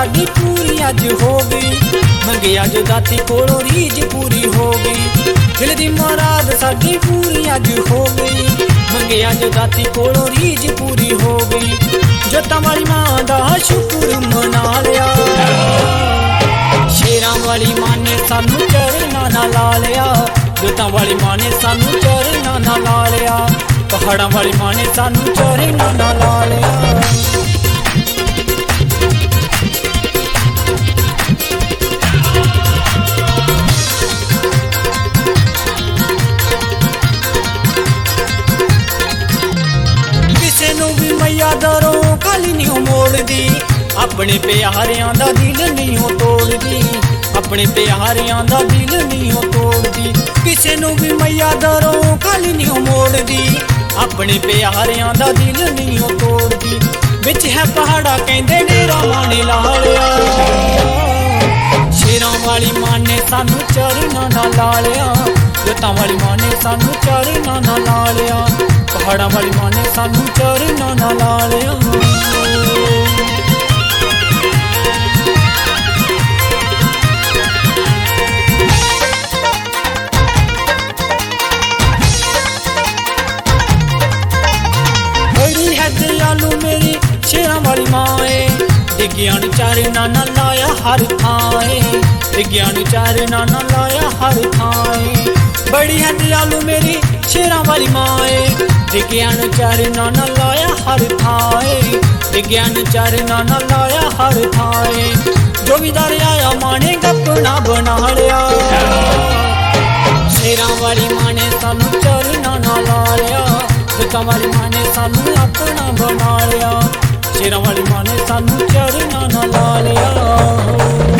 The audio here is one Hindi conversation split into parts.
साडी पूरी अज हो गई, मंगिया जो दाती कोलों रीज पूरी हो गई। दिल दी मुराद साडी पूरी अज हो गई, मंगिया जो दाती कोलों रीज पूरी हो गई। जोतां वाली मां दा शुक्र मना लिया, शेरां वाली मां ने सानू चरना ना ला लिया। जोतां वाली मां ने सानू चरना ना ला लिया, पहाड़ां वाली मां ने सानू चरना ना ला लिया। मैया दरों खाली नहीं मोड़दी, अपने प्यारियां दा दिल नहीं तोड़दी, अपने प्यारियां दा दिल नहीं तोड़दी। किसे नू भी मैया दरों खाली नहीं मोड़दी, अपने प्यारियां दा दिल नहीं तोड़दी। बिच है पहाड़ा कहंदे डेरा माने ला लिया, शेरां वाली मां ने सानू चरना ना ला लिया। जोतां वाली मां ने सानू चरना ना ला लिया, पहाड़ां वाली मां ने सानू चरना ना ला लिया। बड़ी है दयालु मेरी शेरां वाली मां है, डिग्गियां नू चरना ना लाया हर थां, डिग्गियां नू चरना ना लाया हर थां। बड़ी है दयालु मेरी शेरां वाली मां है, डिग्गियां नू चरना ना लाया हर थां, डिग्गियां नू चरना ना लाया हर थां। जो भी दर आया मां ने गपना बना लिया, शेरां वाली मां ने सानू चरना ना ला लिया। जोतां वाली मां ने सानू अपना बना लिया, शेरां वाली मां ने सानू चरना ना ला लिया।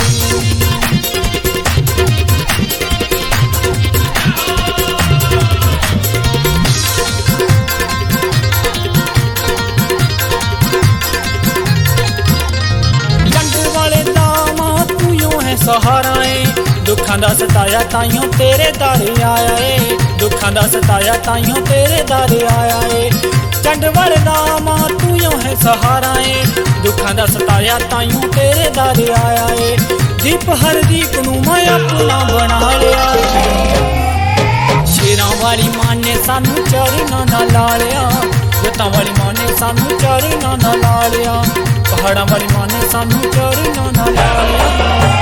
सहारा है दुखां दा सताया ताइयों तेरे दर आया है, दुखां दा सताया ताइयों तेरे दर आया है। चंड वाले दा मां तू यूं है सहारा है, दुखां दा सताया ताइयों तेरे दर आया है। दीप हर दीप नू मैं अपना बना लिया, शेरां वाली मां ने सानू चरना ना ला लिया। जोतां वाली मां ने सानू चरना ना ला लिया, पहाड़ां वाली मां ने सानू चरना ना ला लिया।